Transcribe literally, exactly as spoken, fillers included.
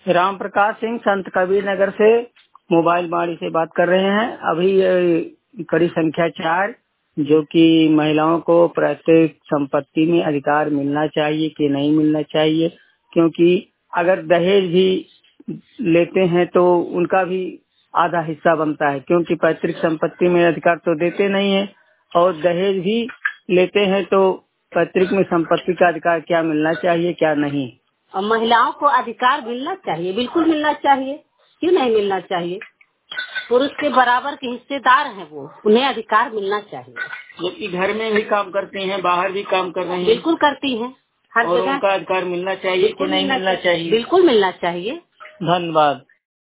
राम प्रकाश सिंह संत कबीर नगर से मोबाइल बाड़ी से बात कर रहे हैं। अभी ये कड़ी संख्या चार, जो कि महिलाओं को प्रत्येक संपत्ति में अधिकार मिलना चाहिए कि नहीं मिलना चाहिए, क्योंकि अगर दहेज भी लेते हैं तो उनका भी आधा हिस्सा बनता है, क्योंकि पैतृक संपत्ति में अधिकार तो देते नहीं है, और दहेज भी लेते हैं तो पैतृक में संपत्ति का अधिकार क्या मिलना चाहिए क्या नहीं। और महिलाओं को अधिकार मिलना चाहिए, बिल्कुल मिलना चाहिए, क्यों नहीं मिलना चाहिए। पुरुष के बराबर के हिस्सेदार हैं वो, उन्हें अधिकार मिलना चाहिए। जबकि घर में भी काम करती हैं, बाहर भी काम कर रही हैं। बिल्कुल करती हैं, हर और जगह उनका अधिकार मिलना चाहिए कि नहीं मिलना चाहिए। बिल्कुल मिलना चाहिए। धन्यवाद।